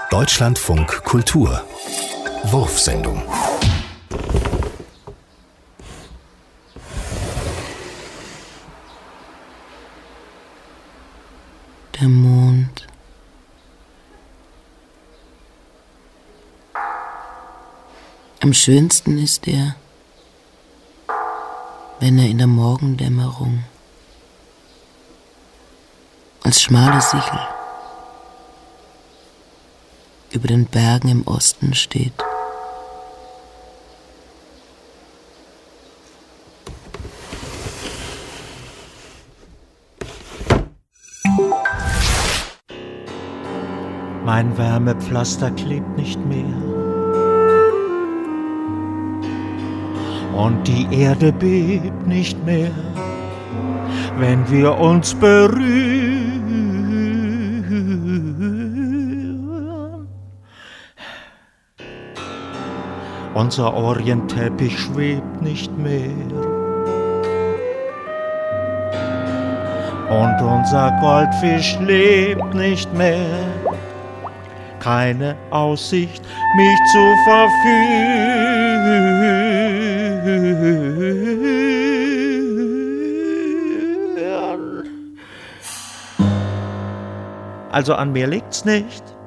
Deutschlandfunk Kultur Wurfsendung. Der Mond. Am schönsten ist er, wenn er in der Morgendämmerung als schmale Sichel über den Bergen im Osten steht. Mein Wärmepflaster klebt nicht mehr und die Erde bebt nicht mehr, wenn wir uns berühren. Unser Orientteppich schwebt nicht mehr und unser Goldfisch lebt nicht mehr. Keine Aussicht, mich zu verführen. Also an mir liegt's nicht.